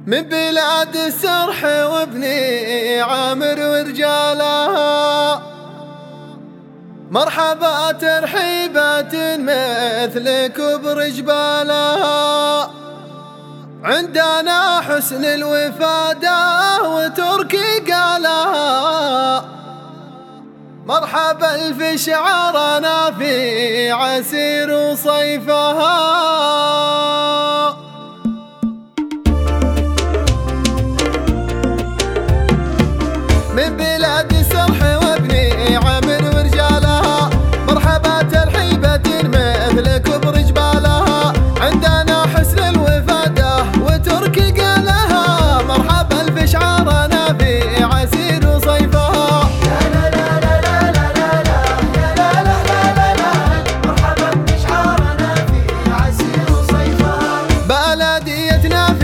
من بلاد السرح وابني عامر ورجالها، مرحبا ترحيبات مثلك برجبالها. عندنا حسن الوفادة وتركي قالها، مرحبا في شعرنا في عسير وصيفها. من بلاد السرح وابني عامر ورجالها، مرحبا ترحيبة مثلك برجبالها. عندنا حسن الوفادة وتركي قالها، مرحبا في شعرنا في عسير وصيفها. يا لا لا لا لا لا لا يا لا لا لا لا لا، مرحبا في شعرنا في عسير وصيفها. بلديتنا